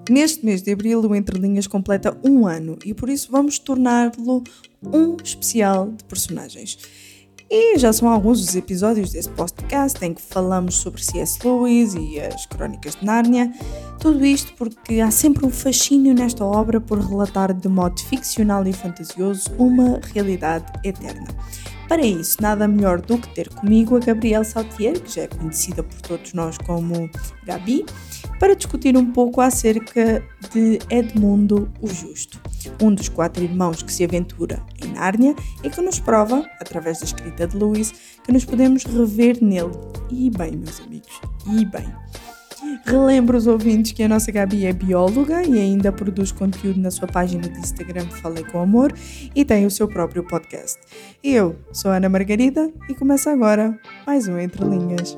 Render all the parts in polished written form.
Neste mês de abril, o Entre Linhas completa 1 ano e por isso vamos torná-lo um especial de personagens. E já são alguns os episódios desse podcast em que falamos sobre C.S. Lewis e as Crónicas de Nárnia. Tudo isto porque há sempre um fascínio nesta obra por relatar de modo ficcional e fantasioso uma realidade eterna. Para isso, nada melhor do que ter comigo a Gabrielle Saltier, que já é conhecida por todos nós como Gabi, para discutir um pouco acerca de Edmundo o Justo, um dos 4 irmãos que se aventura em Nárnia e que nos prova, através da escrita de Lewis, que nos podemos rever nele. E bem, meus amigos, e bem. Relembro os ouvintes que a nossa Gabi é bióloga e ainda produz conteúdo na sua página de Instagram Falei com Amor e tem o seu próprio podcast. Eu sou a Ana Margarida e começa agora mais um Entre Linhas.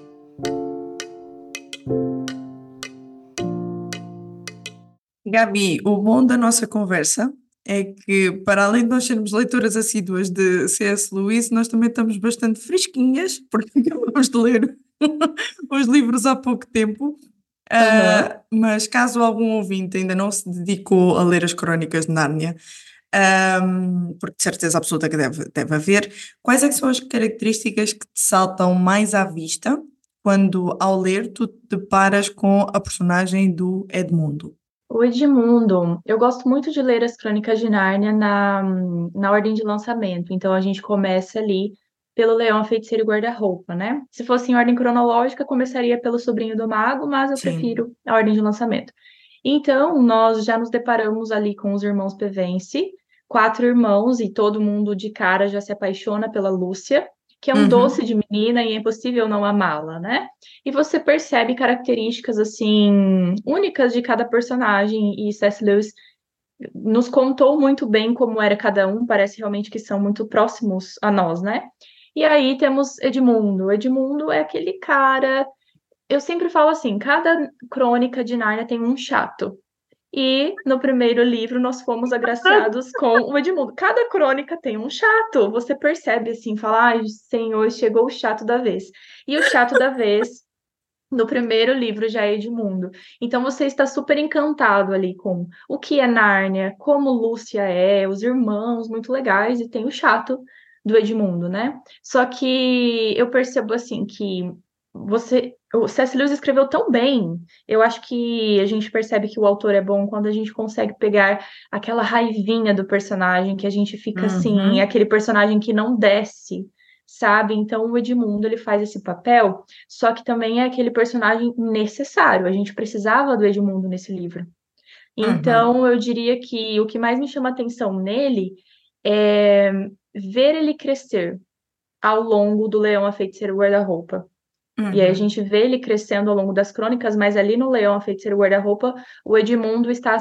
Gabi, o bom da nossa conversa é que, para além de nós sermos leitoras assíduas de C.S. Lewis, nós também estamos bastante fresquinhas, porque acabamos de ler os livros há pouco tempo. Mas caso algum ouvinte ainda não se dedicou a ler as Crónicas de Nárnia, porque de certeza absoluta que deve haver, quais é que são as características que te saltam mais à vista quando, ao ler, tu te deparas com a personagem do Edmundo? O Edmundo, eu gosto muito de ler as Crônicas de Nárnia na ordem de lançamento. Então a gente começa ali pelo Leão, a Feiticeira e Guarda-Roupa, né? Se fosse em ordem cronológica, começaria pelo Sobrinho do Mago, mas eu Sim. prefiro a ordem de lançamento. Então, nós já nos deparamos ali com os irmãos Pevensie, 4 irmãos, e todo mundo de cara já se apaixona pela Lúcia, que é um doce de menina e é impossível não amá-la, né? E você percebe características assim únicas de cada personagem e C.S. Lewis nos contou muito bem como era cada um, parece realmente que são muito próximos a nós, né? E aí temos Edmundo. Edmundo é aquele cara, eu sempre falo assim, cada crônica de Nárnia tem um chato. E no primeiro livro nós fomos agraciados com o Edmundo. Cada crônica tem um chato. Você percebe assim, fala, ai, Senhor, chegou o chato da vez. E o chato da vez no primeiro livro já é Edmundo. Então você está super encantado ali com o que é Nárnia, como Lúcia é, os irmãos muito legais e tem o chato do Edmundo, né? Só que eu percebo assim que o C.S. Lewis escreveu tão bem. Eu acho que a gente percebe que o autor é bom quando a gente consegue pegar aquela raivinha do personagem, que a gente fica assim, Uhum. aquele personagem que não desce, sabe? Então o Edmundo ele faz esse papel, só que também é aquele personagem necessário. A gente precisava do Edmundo nesse livro. Uhum. Então eu diria que o que mais me chama atenção nele é ver ele crescer ao longo do Leão, a Feiticeira e o Guarda-Roupa. E aí a Uhum. gente vê ele crescendo ao longo das crônicas, mas ali no Leão, a Feiticeira e o Guarda-Roupa, o Edmundo está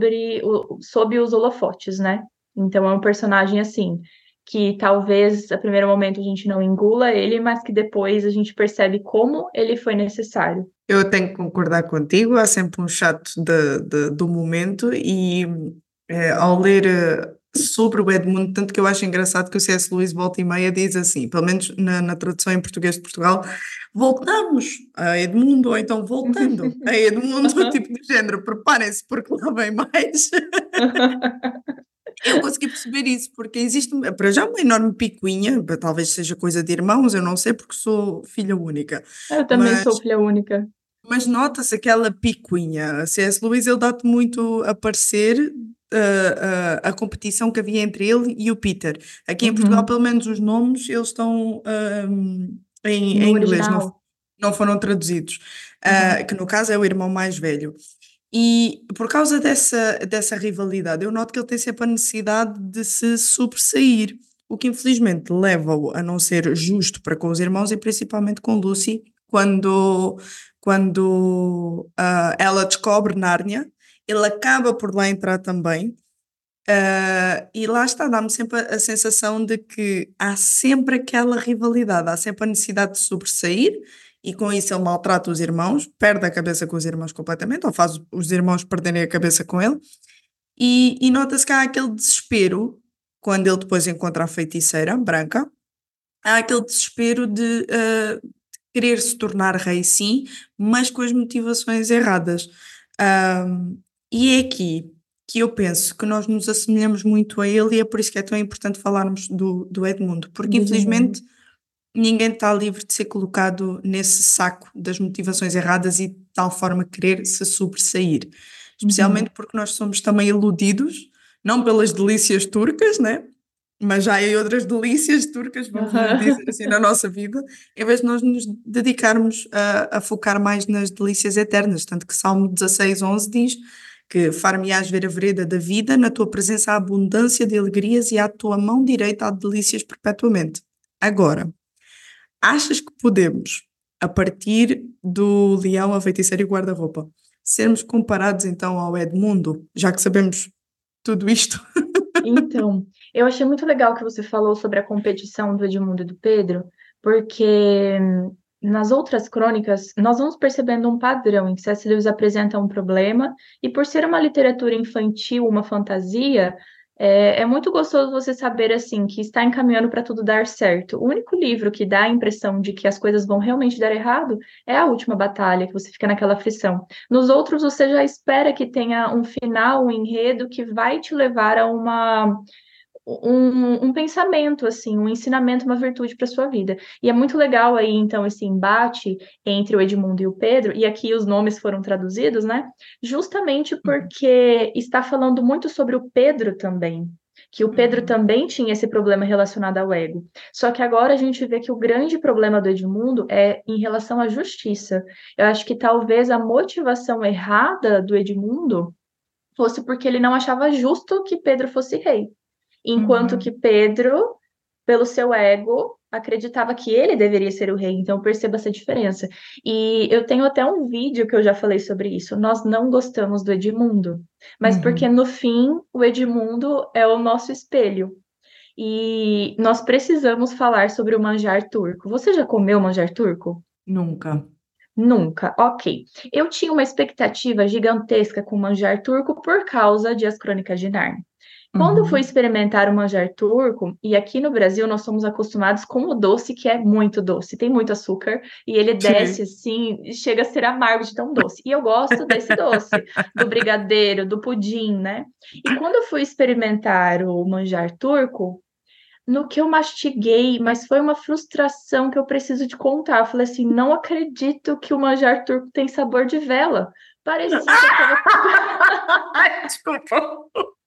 sob os holofotes, né? Então é um personagem assim, que talvez a primeiro momento a gente não engula ele, mas que depois a gente percebe como ele foi necessário. Eu tenho que concordar contigo, há sempre um chato do momento e ao ler sobre o Edmundo, tanto que eu acho engraçado que o C.S. Lewis volta e meia diz assim, pelo menos na tradução em português de Portugal, voltamos a Edmundo, ou então voltando a Edmundo, tipo de género, preparem-se porque lá vem mais. Eu consegui perceber isso, porque existe, para já, uma enorme picuinha, talvez seja coisa de irmãos, eu não sei porque sou filha única, Eu também mas sou filha única. Mas nota-se aquela picuinha. A C.S. Lewis ele dá-te muito a parecer a competição que havia entre ele e o Peter. Aqui em Portugal, Uhum. pelo menos os nomes, eles estão em No inglês, não, original. não foram traduzidos. Uhum. Que no caso é o irmão mais velho. E por causa dessa rivalidade, eu noto que ele tem sempre a necessidade de se sobressair, o que infelizmente leva-o a não ser justo para com os irmãos e principalmente com Lucy, quando ela descobre Nárnia, ele acaba por lá entrar também. E lá está, dá-me sempre a sensação de que há sempre aquela rivalidade, há sempre a necessidade de sobressair, e com isso ele maltrata os irmãos, perde a cabeça com os irmãos completamente, ou faz os irmãos perderem a cabeça com ele, e nota-se que há aquele desespero, quando ele depois encontra a feiticeira branca, há aquele desespero de querer se tornar rei, sim, mas com as motivações erradas. E é aqui que eu penso que nós nos assemelhamos muito a ele e é por isso que é tão importante falarmos do Edmundo, porque Do Edmundo. infelizmente ninguém está livre de ser colocado nesse saco das motivações erradas e de tal forma querer se sobressair. Especialmente Uhum. porque nós somos também iludidos, não pelas delícias turcas, né? Mas já há outras delícias turcas, vamos dizer Aham. assim, na nossa vida, em vez de nós nos dedicarmos a focar mais nas delícias eternas. Tanto que Salmo 16:11 diz que far-me-ás ver a vereda da vida, na tua presença há abundância de alegrias e à tua mão direita há delícias perpetuamente. Agora, achas que podemos, a partir do Leão, a Feiticeira e o Guarda-Roupa, sermos comparados então ao Edmundo, já que sabemos tudo isto? Então, eu achei muito legal que você falou sobre a competição do Edmundo e do Pedro, porque nas outras crônicas nós vamos percebendo um padrão em que C.S. Lewis apresenta um problema, e por ser uma literatura infantil, uma fantasia, é muito gostoso você saber assim que está encaminhando para tudo dar certo. O único livro que dá a impressão de que as coisas vão realmente dar errado é A Última Batalha, que você fica naquela aflição. Nos outros, você já espera que tenha um final, um enredo que vai te levar a um pensamento, assim, um ensinamento, uma virtude para sua vida. E é muito legal aí, então, esse embate entre o Edmundo e o Pedro, e aqui os nomes foram traduzidos, né? Justamente porque está falando muito sobre o Pedro também. Que o Pedro Uhum, também tinha esse problema relacionado ao ego. Só que agora a gente vê que o grande problema do Edmundo é em relação à justiça. Eu acho que talvez a motivação errada do Edmundo fosse porque ele não achava justo que Pedro fosse rei. Enquanto que uhum, Pedro, pelo seu ego, acreditava que ele deveria ser o rei. Então, perceba essa diferença. E eu tenho até um vídeo que eu já falei sobre isso. Nós não gostamos do Edmundo, mas porque uhum. no fim, o Edmundo é o nosso espelho. E nós precisamos falar sobre o manjar turco. Você já comeu manjar turco? Nunca. Nunca. Ok. Eu tinha uma expectativa gigantesca com o manjar turco por causa de As Crônicas de Nárnia. Quando eu fui Uhum. experimentar o manjar turco, e aqui no Brasil nós somos acostumados com o doce, que é muito doce, tem muito açúcar, e ele desce Sim. assim, chega a ser amargo de tão doce. E eu gosto desse doce, do brigadeiro, do pudim, né? E quando eu fui experimentar o manjar turco, no que eu mastiguei, mas foi uma frustração que eu preciso te contar. Eu falei assim, não acredito que o manjar turco tem sabor de vela. Parecia que eu estava Desculpa.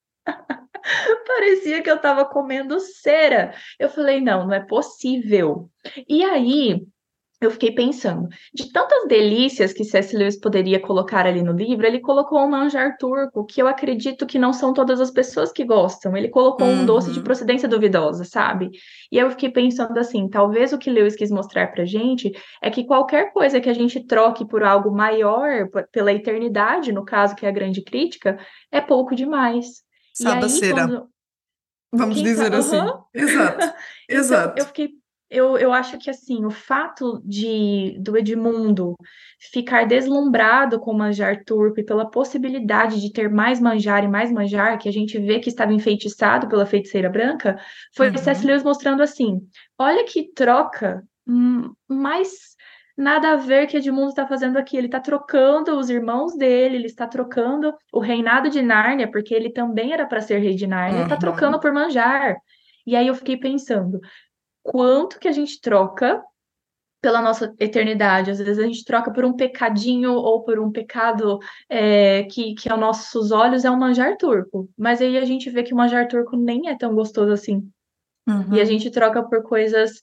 Parecia que eu estava comendo cera. Eu falei, não, não é possível. E aí, eu fiquei pensando, de tantas delícias que C.S. Lewis poderia colocar ali no livro, ele colocou um manjar turco, que eu acredito que não são todas as pessoas que gostam. Ele colocou um doce de Uhum. procedência duvidosa, sabe? E eu fiquei pensando assim, talvez o que Lewis quis mostrar pra gente é que qualquer coisa que a gente troque por algo maior, pela eternidade, no caso que é a grande crítica, é pouco demais. E Sabe a aí, cera, quando vamos quem dizer sabe? Aham. assim. Exato, Então, eu exato. fiquei. Eu acho que assim, o fato do Edmundo ficar deslumbrado com o manjar turco e pela possibilidade de ter mais manjar, que a gente vê que estava enfeitiçado pela feiticeira branca, foi C.S. Uhum, Lewis mostrando assim: olha que troca, mais nada a ver que Edmundo está fazendo aqui. Ele está trocando os irmãos dele, ele está trocando o reinado de Nárnia, porque ele também era para ser rei de Nárnia, ele está trocando uhum, por manjar. E aí eu fiquei pensando, quanto que a gente troca pela nossa eternidade? Às vezes a gente troca por um pecadinho ou por um pecado que aos nossos olhos é um manjar turco. Mas aí a gente vê que o manjar turco nem é tão gostoso assim. E a uhum. gente troca por coisas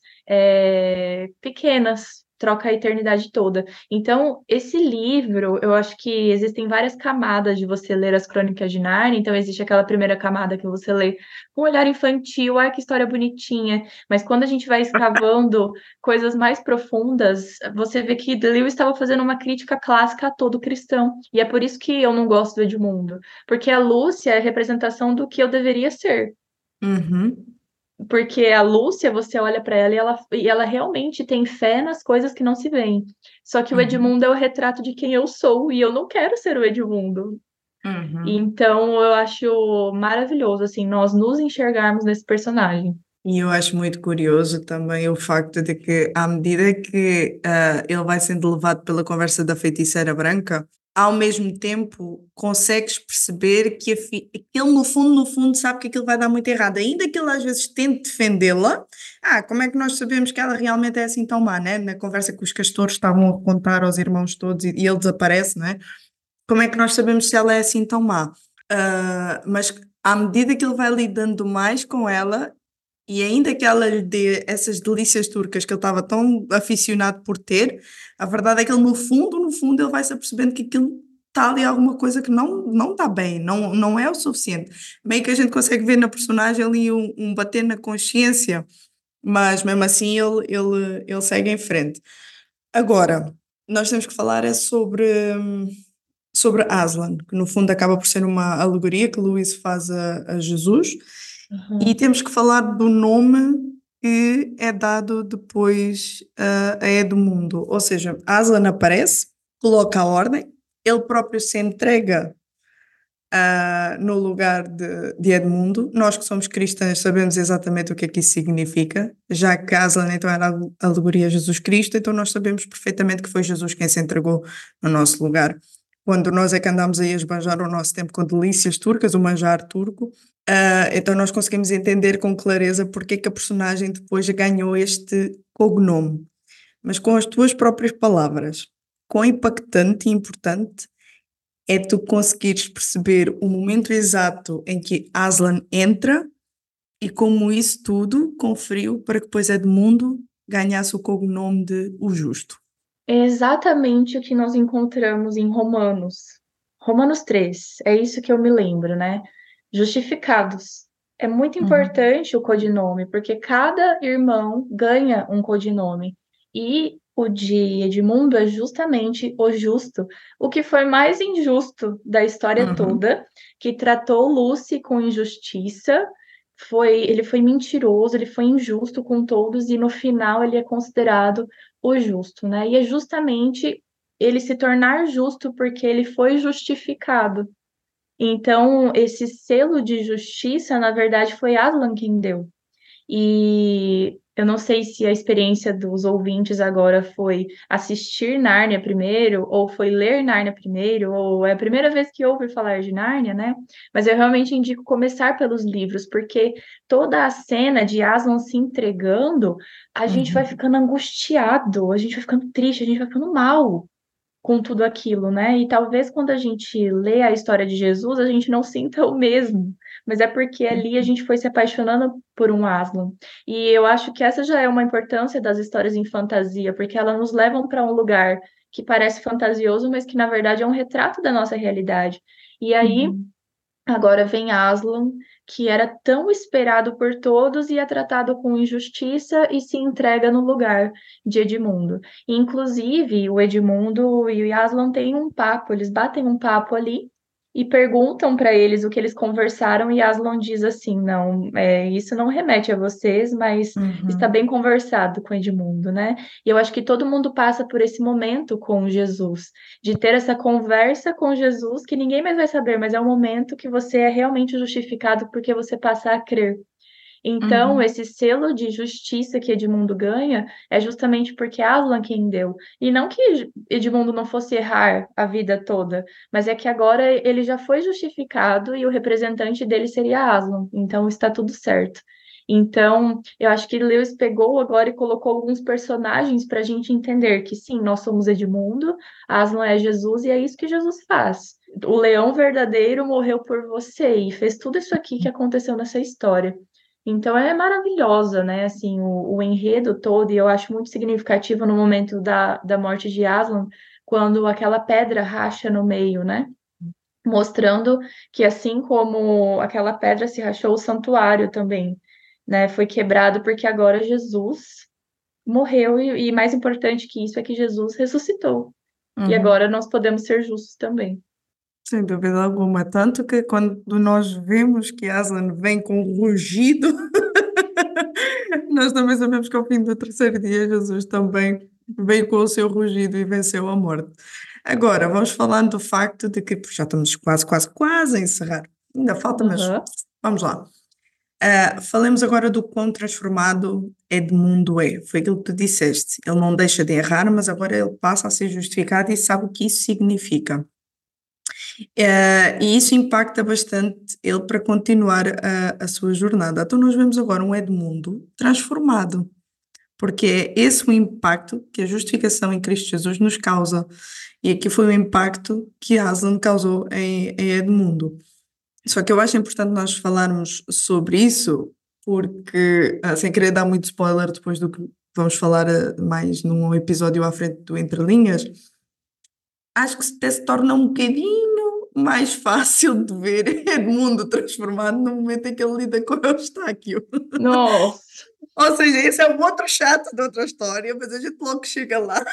pequenas, troca a eternidade toda. Então, esse livro, eu acho que existem várias camadas de você ler as Crônicas de Nárnia. Então, existe aquela primeira camada que você lê com um olhar infantil, ai, que história bonitinha. Mas quando a gente vai escavando coisas mais profundas, você vê que Lewis estava fazendo uma crítica clássica a todo cristão. E é por isso que eu não gosto do Edmundo, porque a Lúcia é a representação do que eu deveria ser. Uhum, Porque a Lúcia, você olha para ela e ela realmente tem fé nas coisas que não se veem. Só que o uhum, Edmundo é o retrato de quem eu sou e eu não quero ser o Edmundo. uhum. Então eu acho maravilhoso assim nós nos enxergarmos nesse personagem. E eu acho muito curioso também o facto de que, à medida que ele vai sendo levado pela conversa da feiticeira branca, ao mesmo tempo consegues perceber que ele no fundo sabe que aquilo vai dar muito errado, ainda que ele às vezes tente defendê-la. Como é que nós sabemos que ela realmente é assim tão má, né? Na conversa que os castores estavam a contar aos irmãos todos e ele desaparece, não é? Como é que nós sabemos se ela é assim tão má? Mas à medida que ele vai lidando mais com ela, e ainda que ela lhe dê essas delícias turcas que ele estava tão aficionado por ter, a verdade é que ele no fundo, ele vai se apercebendo que aquilo está ali alguma coisa que não está bem, não é o suficiente. Bem que a gente consegue ver na personagem ali um bater na consciência, mas mesmo assim ele segue em frente. Agora, nós temos que falar é sobre Aslan, que no fundo acaba por ser uma alegoria que Lewis faz a Jesus, e Uhum. temos que falar do nome que é dado depois a Edmundo. Ou seja, Aslan aparece, coloca a ordem, ele próprio se entrega no lugar de Edmundo. Nós que somos cristãos sabemos exatamente o que é que isso significa, já que Aslan então era a alegoria a Jesus Cristo, então nós sabemos perfeitamente que foi Jesus quem se entregou no nosso lugar. Quando nós é que andamos aí a esbanjar o nosso tempo com delícias turcas, o manjar turco, então nós conseguimos entender com clareza porque é que a personagem depois ganhou este cognome. Mas com as tuas próprias palavras, quão impactante e importante é tu conseguires perceber o momento exato em que Aslan entra e como isso tudo conferiu para que depois Edmundo ganhasse o cognome de o Justo. É exatamente o que nós encontramos em Romanos. Romanos 3, é isso que eu me lembro, né? Justificados. É muito Uhum. importante o codinome, porque cada irmão ganha um codinome. E o de Edmundo é justamente o justo, o que foi mais injusto da história Uhum. toda, que tratou Lucy com injustiça. Ele foi mentiroso, ele foi injusto com todos, e no final ele é considerado o justo, né? E é justamente ele se tornar justo porque ele foi justificado. Então, esse selo de justiça, na verdade, foi Aslan quem deu. E eu não sei se a experiência dos ouvintes agora foi assistir Nárnia primeiro, ou foi ler Nárnia primeiro, ou é a primeira vez que ouve falar de Nárnia, né? Mas eu realmente indico começar pelos livros, porque toda a cena de Aslan se entregando, a gente vai Uhum. ficando angustiado, a gente vai ficando triste, a gente vai ficando mal com tudo aquilo, né? E talvez quando a gente lê a história de Jesus, a gente não sinta o mesmo, mas é porque ali a gente foi se apaixonando por um Aslan. E eu acho que essa já é uma importância das histórias em fantasia, porque elas nos levam para um lugar que parece fantasioso, mas que na verdade é um retrato da nossa realidade. E aí Uhum. agora vem Aslan, que era tão esperado por todos e é tratado com injustiça e se entrega no lugar de Edmundo. Inclusive, o Edmundo e o Aslan têm um papo, eles batem um papo ali e perguntam para eles o que eles conversaram, e Aslan diz assim: não, isso não remete a vocês, mas está Uhum. bem conversado com Edmundo, né? E eu acho que todo mundo passa por esse momento com Jesus de ter essa conversa com Jesus que ninguém mais vai saber, mas é o momento que você é realmente justificado porque você passa a crer. Então, Uhum. esse selo de justiça que Edmundo ganha é justamente porque é Aslan quem deu. E não que Edmundo não fosse errar a vida toda, mas é que agora ele já foi justificado e o representante dele seria Aslan. Então, está tudo certo. Então, eu acho que Lewis pegou agora e colocou alguns personagens para a gente entender que sim, nós somos Edmundo, Aslan é Jesus e é isso que Jesus faz. O leão verdadeiro morreu por você e fez tudo isso aqui que aconteceu nessa história. Então é maravilhosa, né? Assim, o enredo todo, e eu acho muito significativo no momento da morte de Aslan, quando aquela pedra racha no meio, né? Mostrando que assim como aquela pedra se rachou, o santuário também, né? Foi quebrado porque agora Jesus morreu, e mais importante que isso é que Jesus ressuscitou. E Uhum. agora nós podemos ser justos também. Sem dúvida alguma. Tanto que quando nós vemos que Aslan vem com um rugido, nós também sabemos que ao fim do terceiro dia Jesus também veio com o seu rugido e venceu a morte. Agora, vamos falando do facto de que já estamos quase a encerrar. Ainda falta, mas Aham. vamos lá. Falemos agora do quão transformado Edmundo é. Foi aquilo que tu disseste. Ele não deixa de errar, mas agora ele passa a ser justificado e sabe o que isso significa. E isso impacta bastante ele para continuar a sua jornada. Então nós vemos agora um Edmundo transformado, porque é esse o impacto que a justificação em Cristo Jesus nos causa. E aqui foi o impacto que Aslan causou em Edmundo. Só que eu acho importante nós falarmos sobre isso, porque, sem querer dar muito spoiler depois do que vamos falar mais num episódio à frente do Entre Linhas, acho que até se torna um bocadinho mais fácil de ver Edmundo transformado no momento em que ele lida com o Eustáquio. Nossa! Ou seja, esse é um outro chato de outra história, mas a gente logo chega lá.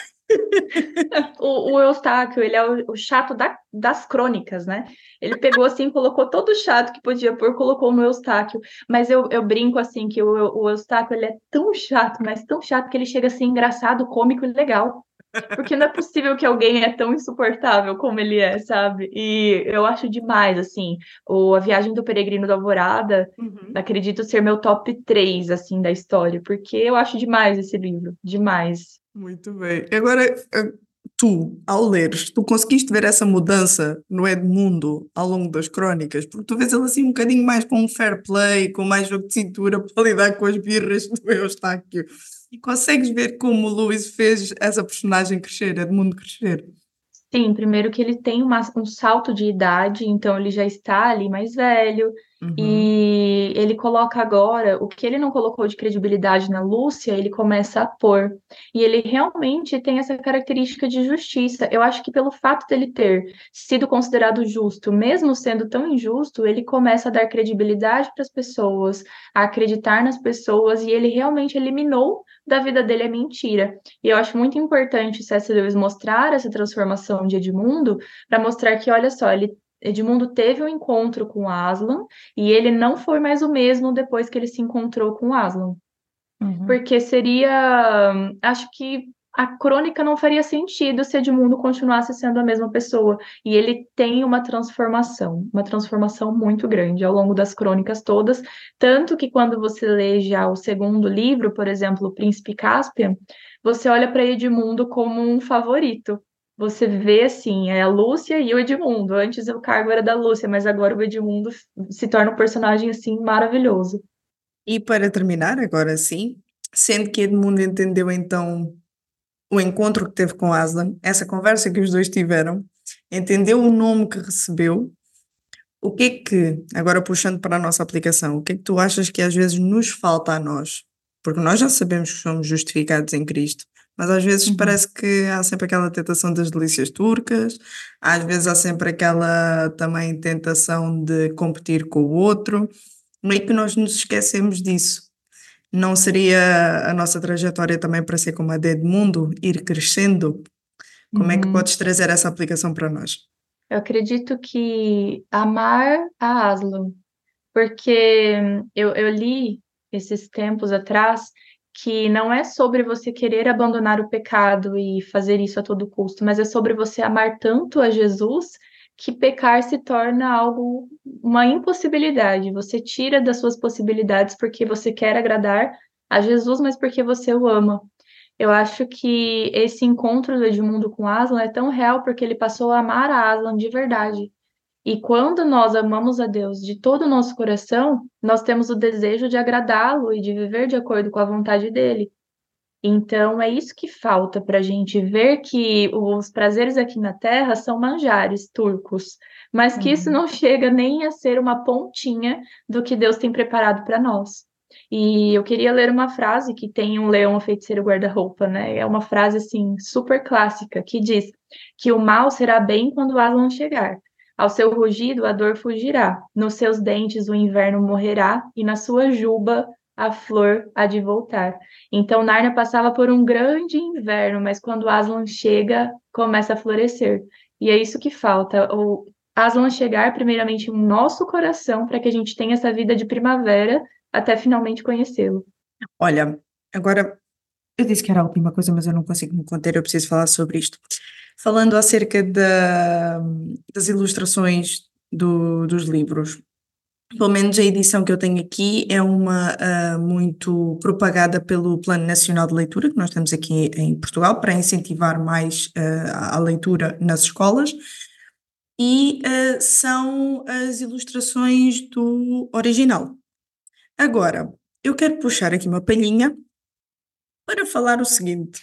O Eustáquio, ele é o chato das crônicas, né? Ele pegou assim, colocou todo o chato que podia pôr, colocou no Eustáquio. Mas eu brinco assim que o Eustáquio, ele é tão chato, mas tão chato que ele chega a ser engraçado, cômico e legal. Porque não é possível que alguém é tão insuportável como ele é, sabe? E eu acho demais, assim, A Viagem do Peregrino da Alvorada, Uhum. acredito ser meu top 3 assim, da história, porque eu acho demais esse livro, demais. Muito bem. Agora, tu, ao leres, tu conseguiste ver essa mudança no Edmundo ao longo das crónicas? Porque tu vês ele assim um bocadinho mais com um fair play, com mais jogo de cintura para lidar com as birras do Eustáquio. E consegues ver como o Lewis fez essa personagem crescer, Edmundo crescer? Sim, primeiro que ele tem um salto de idade, então ele já está ali mais velho, Uhum. e ele coloca agora o que ele não colocou de credibilidade na Lúcia, ele começa a pôr. E ele realmente tem essa característica de justiça. Eu acho que pelo fato dele ter sido considerado justo, mesmo sendo tão injusto, ele começa a dar credibilidade para as pessoas, a acreditar nas pessoas, e ele realmente eliminou da vida dele a mentira. E eu acho muito importante o C.S. Lewis mostrar essa transformação de Edmundo, para mostrar que, olha só, Edmundo teve um encontro com Aslan e ele não foi mais o mesmo depois que ele se encontrou com Aslan. Uhum. Porque seria. Acho que a crônica não faria sentido se Edmundo continuasse sendo a mesma pessoa. E ele tem uma transformação muito grande ao longo das crônicas todas. Tanto que quando você lê já o segundo livro, por exemplo, O Príncipe Caspian, você olha para Edmundo como um favorito. Você vê assim, é a Lúcia e o Edmundo. Antes o cargo era da Lúcia, mas agora o Edmundo se torna um personagem assim maravilhoso. E para terminar, agora sim, sendo que Edmundo entendeu então o encontro que teve com Aslan, essa conversa que os dois tiveram, entendeu o nome que recebeu. O que é que, agora puxando para a nossa aplicação, o que é que tu achas que às vezes nos falta a nós? Porque nós já sabemos que somos justificados em Cristo, mas às vezes Uhum. parece que há sempre aquela tentação das delícias turcas, às vezes há sempre aquela também tentação de competir com o outro, meio que nós nos esquecemos disso. Não seria a nossa trajetória também para ser como a de Edmundo, ir crescendo? Como é que Uhum. podes trazer essa aplicação para nós? Eu acredito que amar a Aslan, porque eu li esses tempos atrás que não é sobre você querer abandonar o pecado e fazer isso a todo custo, mas é sobre você amar tanto a Jesus que pecar se torna algo, uma impossibilidade. Você tira das suas possibilidades porque você quer agradar a Jesus, mas porque você o ama. Eu acho que esse encontro do Edmundo com Aslan é tão real porque ele passou a amar a Aslan de verdade. E quando nós amamos a Deus de todo o nosso coração, nós temos o desejo de agradá-lo e de viver de acordo com a vontade dele. Então, é isso que falta para a gente ver que os prazeres aqui na Terra são manjares turcos, mas que isso Uhum. não chega nem a ser uma pontinha do que Deus tem preparado para nós. E eu queria ler uma frase que tem um leão, um feiticeiro guarda-roupa, né? É uma frase assim super clássica que diz que o mal será bem quando o Aslan chegar. Ao seu rugido a dor fugirá, nos seus dentes o inverno morrerá e na sua juba a flor há de voltar. Então, Nárnia passava por um grande inverno, mas quando Aslan chega, começa a florescer. E é isso que falta, o Aslan chegar primeiramente em nosso coração para que a gente tenha essa vida de primavera até finalmente conhecê-lo. Olha, agora eu disse que era a última coisa, mas eu não consigo me conter, eu preciso falar sobre isto. Falando acerca das ilustrações dos livros, pelo menos a edição que eu tenho aqui é uma muito propagada pelo Plano Nacional de Leitura, que nós temos aqui em Portugal, para incentivar mais a leitura nas escolas. e são as ilustrações do original. Agora, eu quero puxar aqui uma palhinha para falar o seguinte.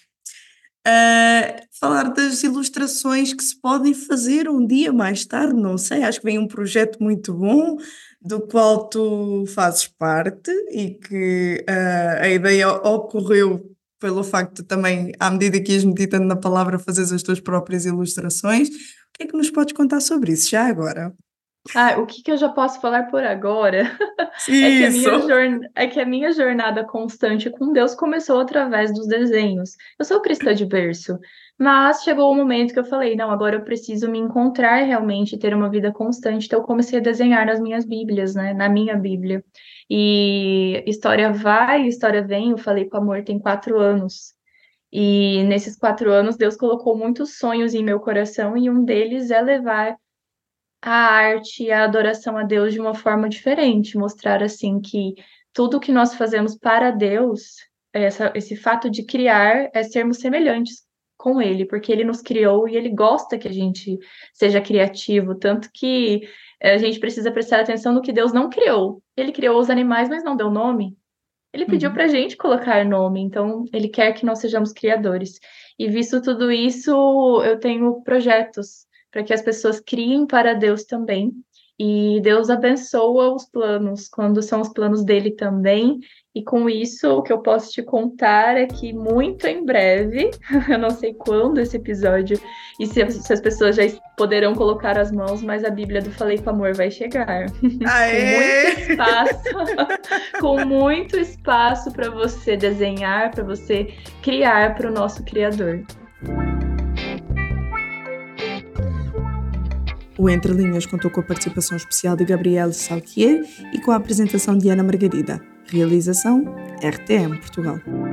Falar das ilustrações que se podem fazer um dia mais tarde, não sei, acho que vem um projeto muito bom, do qual tu fazes parte e que a ideia ocorreu pelo facto de também, à medida que ias meditando na palavra, fazeres as tuas próprias ilustrações. O que é que nos podes contar sobre isso já agora? O que eu já posso falar por agora é que Isso! a minha jornada constante com Deus começou através dos desenhos. Eu sou cristã de berço, mas chegou o momento que eu falei, não, agora eu preciso me encontrar realmente, ter uma vida constante. Então eu comecei a desenhar nas minhas Bíblias, né? Na minha Bíblia. E história vai, história vem. Eu falei com o Amor tem 4 anos. E nesses 4 anos, Deus colocou muitos sonhos em meu coração, e um deles é levar a arte e a adoração a Deus de uma forma diferente, mostrar assim que tudo que nós fazemos para Deus, esse fato de criar, é sermos semelhantes com Ele, porque Ele nos criou e Ele gosta que a gente seja criativo, tanto que a gente precisa prestar atenção no que Deus não criou. Ele criou os animais, mas não deu nome. Ele pediu para a gente colocar nome, então Ele quer que nós sejamos criadores. E visto tudo isso, eu tenho projetos para que as pessoas criem para Deus também. E Deus abençoa os planos, quando são os planos dele também. E com isso, o que eu posso te contar é que muito em breve, eu não sei quando esse episódio, e se as pessoas já poderão colocar as mãos, mas a Bíblia do Falei com Amor vai chegar. Aê! Com muito espaço para você desenhar, para você criar para o nosso Criador. O Entre Linhas contou com a participação especial de Gabriel Saltier e com a apresentação de Ana Margarida. Realização RTM Portugal.